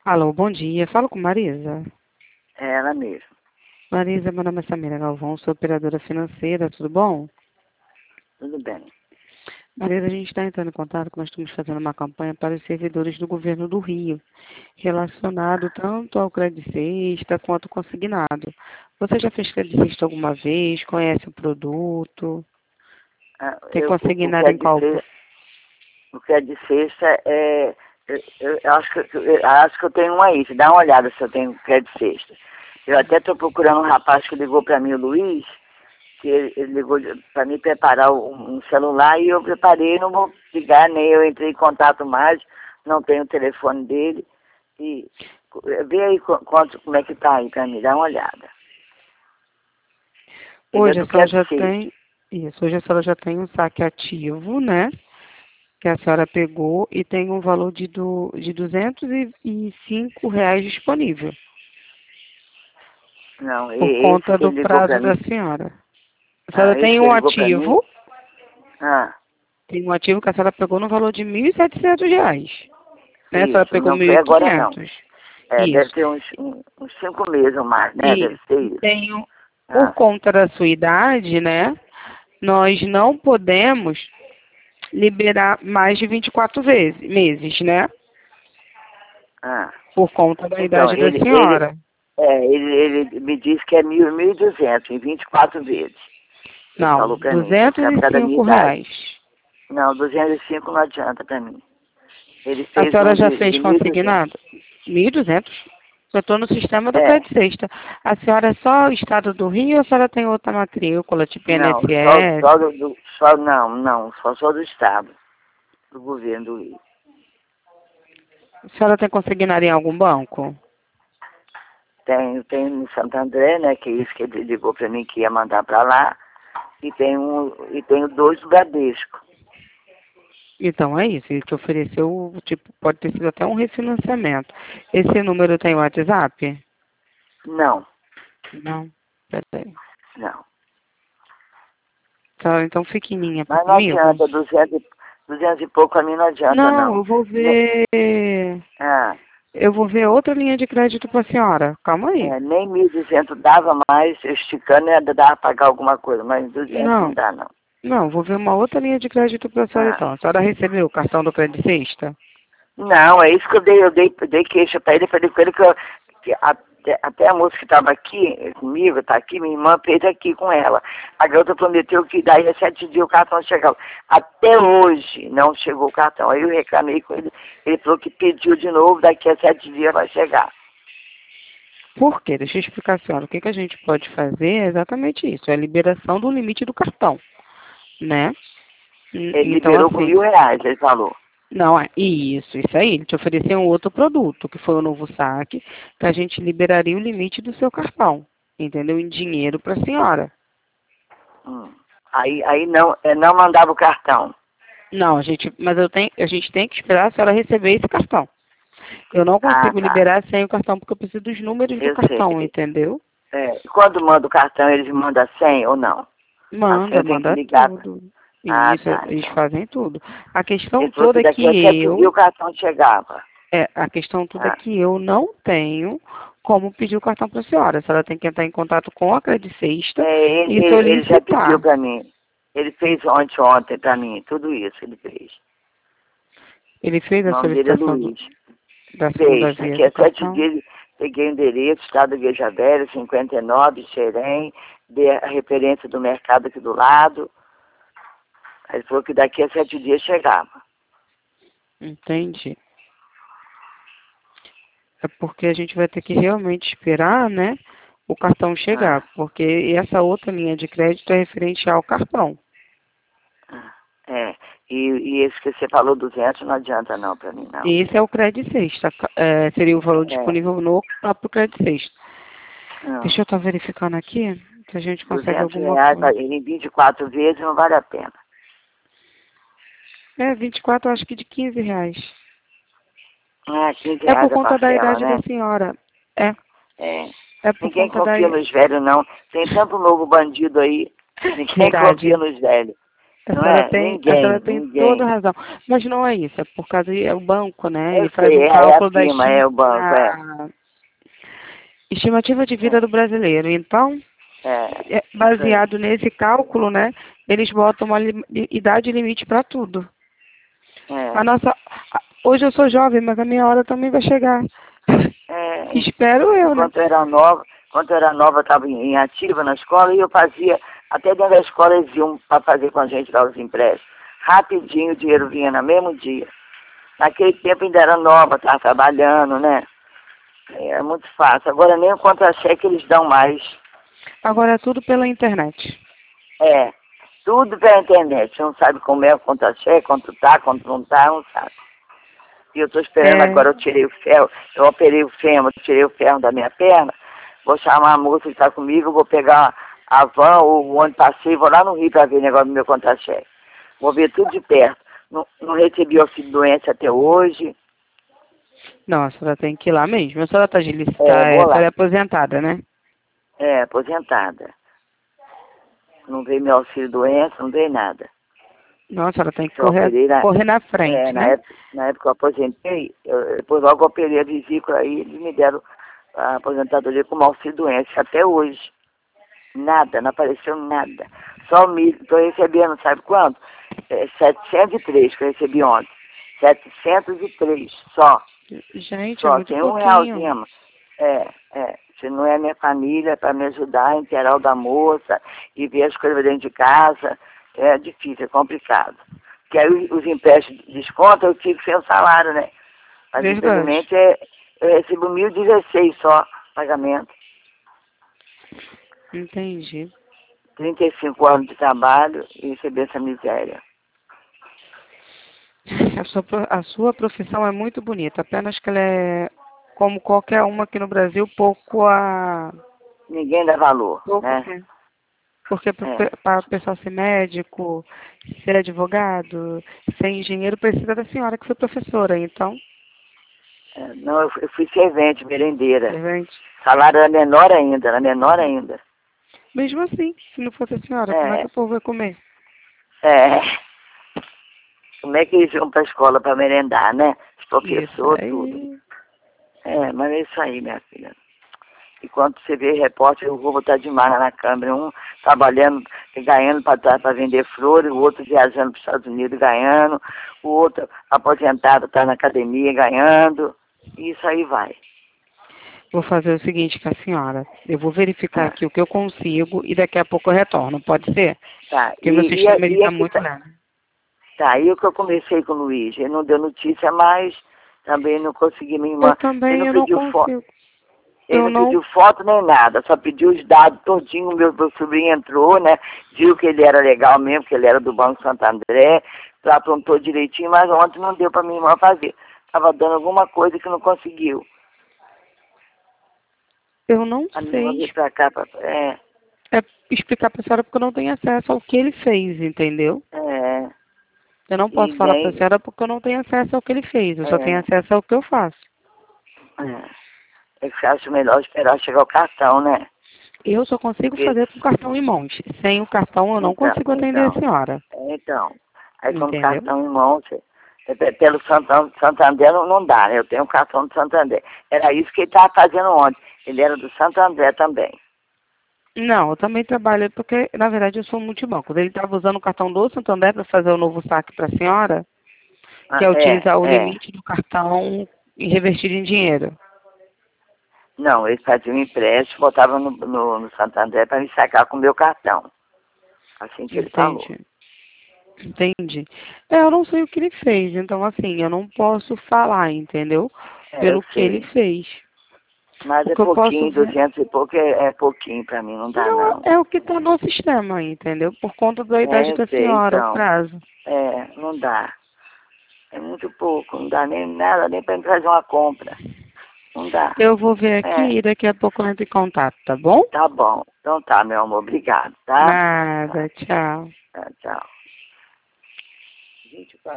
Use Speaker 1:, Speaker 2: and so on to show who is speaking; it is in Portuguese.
Speaker 1: Alô, bom dia. Falo com Marisa.
Speaker 2: É ela mesmo.
Speaker 1: Marisa, meu nome é Samira Galvão, sou operadora financeira, tudo bom?
Speaker 2: Tudo bem.
Speaker 1: Marisa, a gente está entrando em contato que nós estamos fazendo uma campanha para os servidores do governo do Rio, relacionado tanto ao Crédito Sexta quanto ao consignado. Você já fez Crédito Sexta alguma vez? Conhece o produto? Tem
Speaker 2: O
Speaker 1: consignado
Speaker 2: que é
Speaker 1: em
Speaker 2: de
Speaker 1: qual?
Speaker 2: sexta, o que é de sexta é. Eu acho que eu tenho um aí. Você dá uma olhada se eu tenho crédito sexta. Eu até estou procurando um rapaz que ligou para mim, o Luiz, que ele ligou para mim preparar um celular e eu preparei, não vou ligar, nem eu entrei em contato mais, não tenho o telefone dele. E vê aí como é que tá aí para mim, dá uma olhada. Ele é
Speaker 1: Hoje a
Speaker 2: do
Speaker 1: senhora
Speaker 2: crédito
Speaker 1: já
Speaker 2: sexta.
Speaker 1: tem, isso, hoje a senhora já tem um saque ativo, né? Que a senhora pegou e tem um valor de R$ 205 disponível,
Speaker 2: Não,
Speaker 1: por
Speaker 2: esse
Speaker 1: conta
Speaker 2: que
Speaker 1: do
Speaker 2: ele ligou
Speaker 1: prazo
Speaker 2: para
Speaker 1: da
Speaker 2: mim.
Speaker 1: senhora. A senhora
Speaker 2: Ah, esse
Speaker 1: tem
Speaker 2: que
Speaker 1: um
Speaker 2: ele ligou para mim.
Speaker 1: ativo,
Speaker 2: Ah,
Speaker 1: que a senhora pegou no valor de R$ 1.700, né? A senhora
Speaker 2: isso.
Speaker 1: pegou
Speaker 2: Não
Speaker 1: mil
Speaker 2: foi
Speaker 1: e
Speaker 2: agora, não.
Speaker 1: quinhentos.
Speaker 2: É, deve
Speaker 1: Isso.
Speaker 2: ter uns 5 meses ou mais, né? Deve
Speaker 1: Isso.
Speaker 2: ser
Speaker 1: E
Speaker 2: isso.
Speaker 1: tenho, por
Speaker 2: Ah,
Speaker 1: conta da sua idade, né? Nós não podemos liberar mais de 24 meses, né?
Speaker 2: ah.
Speaker 1: Por conta da
Speaker 2: Então,
Speaker 1: idade da senhora.
Speaker 2: ele me disse que é 1.200 em 24 vezes. Ele
Speaker 1: Não,
Speaker 2: falou para mim,
Speaker 1: duzentos
Speaker 2: por
Speaker 1: e
Speaker 2: causa da minha
Speaker 1: cinco
Speaker 2: idade.
Speaker 1: reais.
Speaker 2: Não, 205 não adianta para mim. Ele
Speaker 1: A
Speaker 2: fez
Speaker 1: senhora
Speaker 2: um
Speaker 1: já
Speaker 2: de
Speaker 1: fez
Speaker 2: 1.200.
Speaker 1: consignado? 1.200. Eu estou no sistema do
Speaker 2: É,
Speaker 1: Crédito Sexta. A senhora é só o estado do Rio ou a senhora tem outra matrícula, tipo
Speaker 2: não,
Speaker 1: INSS?
Speaker 2: só do Estado, do governo do Rio.
Speaker 1: A senhora tem consignado em algum banco?
Speaker 2: Tem no Santo André, né, que é isso que ele ligou para mim que ia mandar para lá, e tenho dois do Bradesco.
Speaker 1: Então é isso, ele te ofereceu, tipo, pode ter sido até um refinanciamento. Esse número tem WhatsApp?
Speaker 2: Não,
Speaker 1: Não. Peraí.
Speaker 2: não.
Speaker 1: Tá, então fique em linha
Speaker 2: Mas não
Speaker 1: comigo.
Speaker 2: adianta, 200 e pouco a mim não adianta,
Speaker 1: Não,
Speaker 2: não.
Speaker 1: eu vou
Speaker 2: Ne-
Speaker 1: ver.
Speaker 2: ah,
Speaker 1: Eu vou ver outra linha de crédito para a senhora. Calma aí.
Speaker 2: nem 1.200 dava mais, esticando ainda dava para pagar alguma coisa, mas 200 não
Speaker 1: Não,
Speaker 2: dá, não.
Speaker 1: não, vou ver uma outra linha de crédito para a senhora
Speaker 2: Ah,
Speaker 1: então. A senhora recebeu o cartão do Crédito Sexta?
Speaker 2: não, é isso que eu dei queixa para ele, falei com ele que até a moça que estava aqui comigo, está aqui, minha irmã fez aqui com ela. A garota prometeu que daí a 7 dias o cartão chegava. Até hoje não chegou o cartão. Aí eu reclamei com ele, ele falou que pediu de novo, daqui a 7 dias vai chegar.
Speaker 1: Por quê? Deixa eu explicar a senhora. O que a gente pode fazer é exatamente isso, é a liberação do limite do cartão, né?
Speaker 2: Ele
Speaker 1: Então,
Speaker 2: liberou com
Speaker 1: assim,
Speaker 2: R$ 1.000, ele falou.
Speaker 1: não é isso aí. Ele te ofereceu um outro produto, que foi o novo saque, que a gente liberaria o limite do seu cartão, entendeu? Em dinheiro para a senhora.
Speaker 2: Hum. Aí não, não mandava o cartão.
Speaker 1: Não, a gente tem que esperar a senhora receber esse cartão. Eu não
Speaker 2: Ah,
Speaker 1: consigo
Speaker 2: tá.
Speaker 1: liberar sem o cartão, porque eu preciso dos números do
Speaker 2: Eu sei.
Speaker 1: cartão, entendeu?
Speaker 2: E quando manda o cartão, eles mandam a senha ou não? A senha
Speaker 1: Manda,
Speaker 2: eu tenho que
Speaker 1: manda
Speaker 2: ligar.
Speaker 1: tudo.
Speaker 2: Ah,
Speaker 1: Isso,
Speaker 2: tá,
Speaker 1: eles
Speaker 2: então.
Speaker 1: fazem tudo. A questão
Speaker 2: Ele falou
Speaker 1: toda
Speaker 2: que
Speaker 1: é que
Speaker 2: daqui a 7 dias o cartão chegava.
Speaker 1: a questão toda é
Speaker 2: Ah,
Speaker 1: que eu não tenho como pedir o cartão para a senhora. A senhora tem que entrar em contato com a Crédito Sexta e
Speaker 2: ele já pediu
Speaker 1: solicitar.
Speaker 2: para mim. Ele fez ontem para mim, tudo isso ele fez.
Speaker 1: Ele fez
Speaker 2: O
Speaker 1: a
Speaker 2: nome dele é
Speaker 1: solicitação
Speaker 2: Luiz.
Speaker 1: da segunda
Speaker 2: Fez.
Speaker 1: via
Speaker 2: Daqui
Speaker 1: do
Speaker 2: a 7
Speaker 1: cartão?
Speaker 2: dias peguei o endereço, Estado da Igreja Velha, 59, Xerém, dei a referência do mercado aqui do lado. Aí ele falou que daqui a 7 dias chegava.
Speaker 1: Entendi. É porque a gente vai ter que realmente esperar, né, o cartão chegar,
Speaker 2: Ah,
Speaker 1: porque essa outra linha de crédito é referente ao cartão.
Speaker 2: ah, é. E esse que você falou, 200, não adianta não para mim, não.
Speaker 1: Esse é o Crédito Sexta, seria o valor
Speaker 2: É.
Speaker 1: disponível no próprio Crédito Sexta.
Speaker 2: Não.
Speaker 1: Deixa eu estar verificando aqui se a gente consegue
Speaker 2: 200
Speaker 1: alguma
Speaker 2: reais,
Speaker 1: coisa.
Speaker 2: ele em 24 vezes não vale a pena.
Speaker 1: 24, acho que de R$ 15.
Speaker 2: Ah, 15
Speaker 1: É por
Speaker 2: reais a
Speaker 1: conta da
Speaker 2: parcela,
Speaker 1: idade da
Speaker 2: né?
Speaker 1: senhora. É,
Speaker 2: É.
Speaker 1: é por
Speaker 2: Ninguém
Speaker 1: conta da
Speaker 2: confia nos velhos, não. Tem tanto novo bandido aí,
Speaker 1: que
Speaker 2: ninguém confia
Speaker 1: idade.
Speaker 2: nos velhos. Não é?
Speaker 1: A senhora tem toda
Speaker 2: Ninguém.
Speaker 1: a razão. Mas não é isso, é por causa é o banco, né?
Speaker 2: Eu
Speaker 1: Ele faz
Speaker 2: sei,
Speaker 1: um
Speaker 2: é
Speaker 1: cálculo
Speaker 2: acima, é o banco,
Speaker 1: a estimativa de vida do brasileiro. Então,
Speaker 2: isso aí.
Speaker 1: baseado nesse cálculo, né, eles botam uma idade limite para tudo.
Speaker 2: É,
Speaker 1: A nossa, hoje eu sou jovem, mas a minha hora também vai chegar.
Speaker 2: é,
Speaker 1: Espero eu, né?
Speaker 2: quando eu era nova, eu estava em ativa na escola e eu fazia, até dentro da escola eles iam para fazer com a gente lá os empréstimos. Rapidinho o dinheiro vinha no mesmo dia. Naquele tempo ainda era nova, estava trabalhando, né? É muito fácil. Agora nem o contra-cheque eles dão mais.
Speaker 1: Agora é tudo pela internet.
Speaker 2: É, tudo pela internet. Você não sabe como é o contra-cheque, quanto tá, quanto não tá, não sabe. E eu estou esperando
Speaker 1: É,
Speaker 2: agora, eu tirei o ferro, eu operei o fêmur, tirei o ferro da minha perna, vou chamar a moça que está comigo, vou pegar a van ou o ônibus passeio, vou lá no Rio para ver o negócio do meu contra-cheque. Vou ver tudo de perto. Não recebi auxílio doença até hoje.
Speaker 1: não, a senhora tem que ir lá mesmo. A senhora está de
Speaker 2: Vou
Speaker 1: a senhora
Speaker 2: lá.
Speaker 1: é aposentada, né?
Speaker 2: Aposentada. Não veio meu auxílio doença, não veio nada.
Speaker 1: Não, a senhora tem que
Speaker 2: Eu operei
Speaker 1: correr na frente, né?
Speaker 2: na época que eu aposentei, depois logo eu operei a vesícula aí, eles me deram a aposentadoria como auxílio doença até hoje. Nada, não apareceu nada. Só o milho, estou recebendo, sabe quanto? 703 que eu recebi ontem. 703, só.
Speaker 1: Gente, é
Speaker 2: Só,
Speaker 1: muito
Speaker 2: tem um
Speaker 1: pouquinho.
Speaker 2: realzinho. Se não é minha família para me ajudar a inteirar o da moça e ver as coisas dentro de casa, é difícil, é complicado. Porque aí os empréstimos descontam, eu fico sem o salário, né? Mas
Speaker 1: Verdade.
Speaker 2: infelizmente eu recebo 1.016 só pagamento.
Speaker 1: Entendi.
Speaker 2: 35 anos de trabalho e receber essa miséria.
Speaker 1: A sua profissão é muito bonita, apenas que ela é, como qualquer uma aqui no Brasil,
Speaker 2: Ninguém dá valor,
Speaker 1: pouco,
Speaker 2: né?
Speaker 1: né? Porque
Speaker 2: É.
Speaker 1: para o pessoal ser médico, ser advogado, ser engenheiro, precisa da senhora que foi professora, então,
Speaker 2: Não, eu fui servente, merendeira.
Speaker 1: servente.
Speaker 2: Salário era menor ainda, era menor ainda.
Speaker 1: Mesmo assim, se não fosse a senhora, como é que
Speaker 2: É,
Speaker 1: o povo vai comer?
Speaker 2: é. Como é que eles iam para a escola para merendar, né? Os
Speaker 1: Isso
Speaker 2: professores, tudo.
Speaker 1: aí.
Speaker 2: Mas é isso aí, minha filha. E quando você vê repórter, o roubo tá demais lá na câmera. Um trabalhando, ganhando para vender flores, o outro viajando para os Estados Unidos ganhando, o outro aposentado está na academia ganhando. E isso aí vai.
Speaker 1: Vou fazer o seguinte com a senhora. Eu vou verificar
Speaker 2: Ah,
Speaker 1: aqui o que eu consigo e daqui a pouco eu retorno. Pode ser?
Speaker 2: tá.
Speaker 1: Porque meu sistema ele tá muito lento.
Speaker 2: Tá, e o que eu conversei com o Luiz, ele não deu notícia mais, também não consegui minha
Speaker 1: Eu
Speaker 2: irmã, ele
Speaker 1: também
Speaker 2: não
Speaker 1: eu não
Speaker 2: pediu foto.
Speaker 1: consigo.
Speaker 2: Ele
Speaker 1: Eu
Speaker 2: não
Speaker 1: não.
Speaker 2: pediu foto nem nada, só pediu os dados todinho. Meu sobrinho entrou, né? Viu que ele era legal mesmo, que ele era do Banco Santo André, aprontou direitinho, mas ontem não deu para minha irmã fazer. Estava dando alguma coisa que não conseguiu.
Speaker 1: Eu não
Speaker 2: A minha irmã
Speaker 1: sei
Speaker 2: veio para cá,
Speaker 1: explicar para a senhora porque eu não tenho acesso ao que ele fez, entendeu?
Speaker 2: é,
Speaker 1: Eu não
Speaker 2: e
Speaker 1: posso falar para a
Speaker 2: nem.
Speaker 1: senhora porque eu não tenho acesso ao que ele fez. Eu só tenho
Speaker 2: É,
Speaker 1: acesso ao que eu faço.
Speaker 2: é que eu acho melhor esperar chegar o cartão, né?
Speaker 1: Eu só consigo
Speaker 2: Porque,
Speaker 1: fazer com cartão em mãos. Sem o cartão eu não
Speaker 2: então,
Speaker 1: consigo atender a
Speaker 2: então,
Speaker 1: senhora.
Speaker 2: então, aí com o
Speaker 1: Entendeu?
Speaker 2: cartão em mão, pelo Santander não dá, né? Eu tenho um cartão do Santander. Era isso que ele estava fazendo ontem. Ele era do Santander também.
Speaker 1: Não, eu também trabalho porque, na verdade, eu sou multibanco. Ele estava usando o cartão do Santander para fazer o novo saque para a senhora, que é utilizar o
Speaker 2: É.
Speaker 1: limite do cartão e revertir em dinheiro.
Speaker 2: Não, ele fazia um empréstimo, botava no Santander para me sacar com o meu cartão. Assim que ele falou.
Speaker 1: Entende? Entendi. Eu não sei o que ele fez, então assim, eu não posso falar, entendeu?
Speaker 2: Eu
Speaker 1: Pelo que ele
Speaker 2: sei.
Speaker 1: fez.
Speaker 2: Mas
Speaker 1: O
Speaker 2: é
Speaker 1: que eu posso
Speaker 2: pouquinho,
Speaker 1: ver
Speaker 2: 200 e pouco é pouquinho para mim, não dá
Speaker 1: não
Speaker 2: não.
Speaker 1: é o que está no sistema, entendeu? Por conta da idade
Speaker 2: Eu
Speaker 1: da
Speaker 2: sei,
Speaker 1: senhora, o
Speaker 2: então.
Speaker 1: prazo.
Speaker 2: Não dá. É muito pouco, não dá nem nada, nem para me fazer uma compra. Não dá.
Speaker 1: Eu vou ver
Speaker 2: É,
Speaker 1: aqui e daqui a pouco eu entro em contato, tá bom?
Speaker 2: tá bom. Então tá, meu amor, obrigado, tá?
Speaker 1: Nada,
Speaker 2: Tá,
Speaker 1: tchau.
Speaker 2: tchau. Gente,